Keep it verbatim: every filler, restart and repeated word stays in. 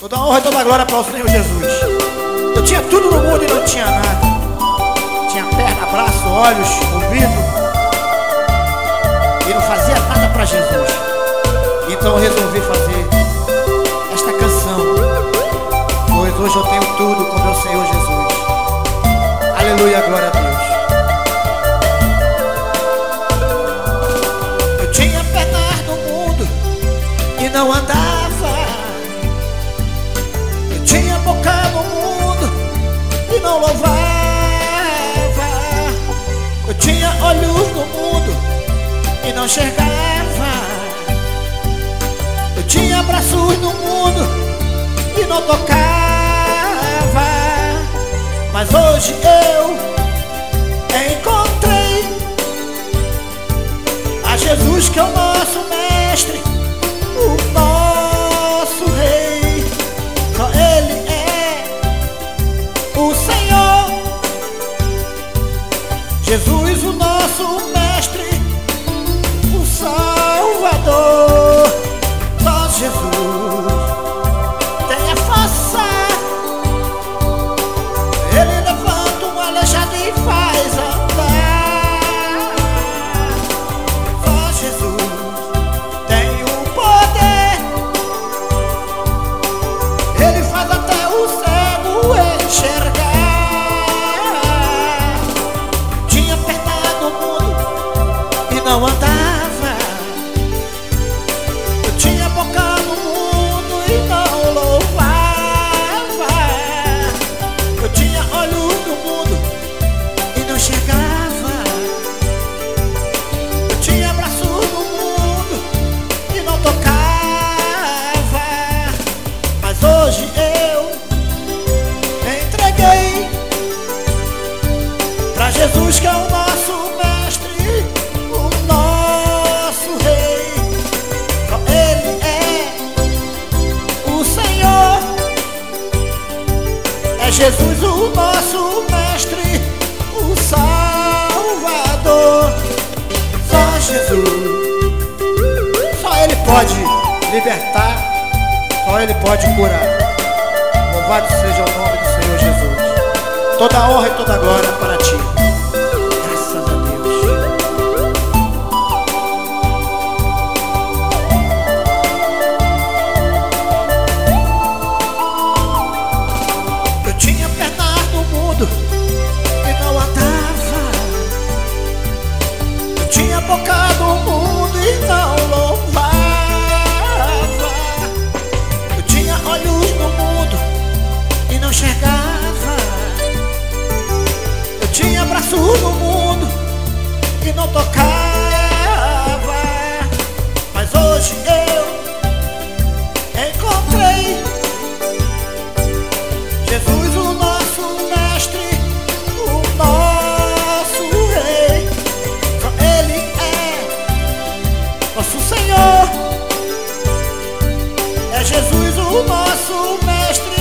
Toda a honra e toda a glória para o Senhor Jesus. Eu tinha tudo no mundo e não tinha nada. Tinha perna, braço, olhos, ouvido, e não fazia nada para Jesus. Então eu resolvi fazer esta canção, pois hoje eu tenho tudo com meu Senhor Jesus. Aleluia, glória a Deus. Eu tinha pernas no mundo e não andava. Eu tinha boca no mundo e não louvava. Eu tinha olhos no mundo e não enxergava. Eu tinha braços no mundo e não tocava. Mas hoje eu encontrei a Jesus, que é o nosso mestre, o nosso rei. Só Ele é o Senhor. Jesus, o nosso mestre, o Salvador. Só Jesus tem a força. Ele levanta um aleijado e faz andar. Só Jesus tem o poder. Ele faz até o cego enxergar. Tinha perna no mundo e não andava. Eu tinha boca no mundo e não louvava. Eu tinha olhos no mundo e não chegava. Eu tinha braços no mundo e não tocava. Mas hoje eu entreguei pra Jesus, que é o nosso mestre, o nosso rei. Só Ele é o Senhor. É Jesus, o nosso mestre, o Salvador. Só Jesus. Só Ele pode libertar. Só Ele pode curar. Louvado seja o nome do Senhor Jesus. Toda a honra e toda a glória para Ti. Graças a Deus. Eu tinha pernas no mundo e não andava. Eu tinha boca no mundo e não louvava. Eu tinha olhos no mundo e não enxergava. Eu tinha braço no mundo e não tocava. Mas hoje eu encontrei Jesus, o nosso mestre, o nosso rei. Só Ele é nosso Senhor. É Jesus, o nosso mestre,